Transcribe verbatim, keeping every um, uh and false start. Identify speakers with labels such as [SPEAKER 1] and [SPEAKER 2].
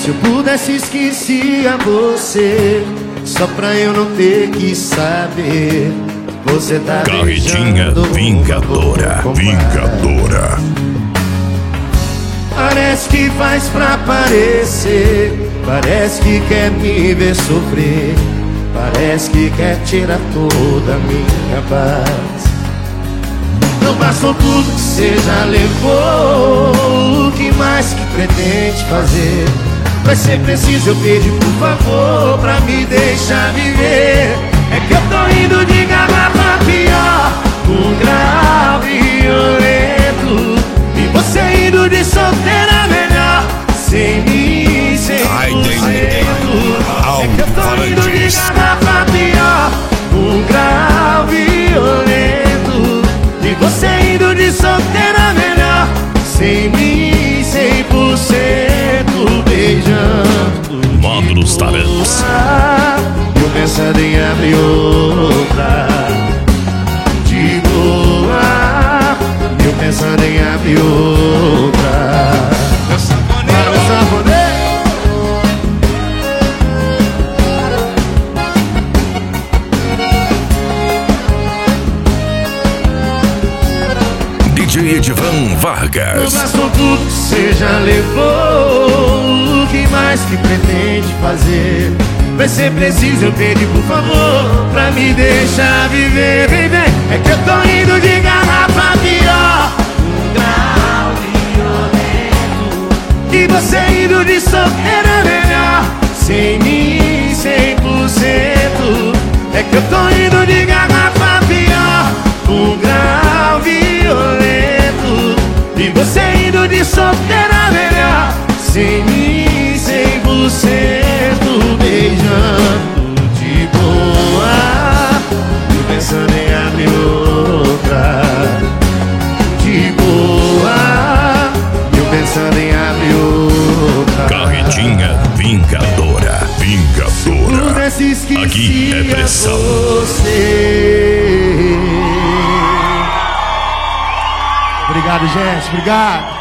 [SPEAKER 1] Se eu pudesse esquecia você, só pra eu não ter que saber. Você tá
[SPEAKER 2] Carretinha vingadora, vingadora.
[SPEAKER 1] Parece que faz pra parecer, parece que quer me ver sofrer, parece que quer tirar toda a minha paz. Não passou tudo que você já levou, o que mais que pretende fazer? Vai ser preciso eu pedir por favor pra me deixar viver. É que eu tô indo de garrafa pior, um grau violento, e você indo de solteira melhor, sem mim, sem conceito. É que eu tô indo de garrafa pior, um grau violento, e você indo de solteira melhor, sem mim, cem por cento beijando.
[SPEAKER 2] Módulos Talentos.
[SPEAKER 1] Eu pensando em abrir outra, de boa. Eu pensando em abrir outra. Meu sanfoneiro, meu sanfoneiro.
[SPEAKER 2] D J Edivan Vargas.
[SPEAKER 1] Não bastou tudo que você já levou, o que mais que pretende fazer? Vai ser preciso eu pedir por favor pra me deixar viver, vem, vem. É que eu tô indo de garrafa pior, um grau violento, e você indo de solteira melhor, sem mim, cem por cento. É que eu tô indo de garrafa pior, um grau violento, e você indo de solteira melhor, sem mim, cem por cento beijando de boa. Eu pensando em abrir outra, de boa. Eu pensando em abrir outra.
[SPEAKER 2] Carretinha vingadora, vingadora. Aqui é pressão.
[SPEAKER 1] Você. Obrigado, gente, obrigado.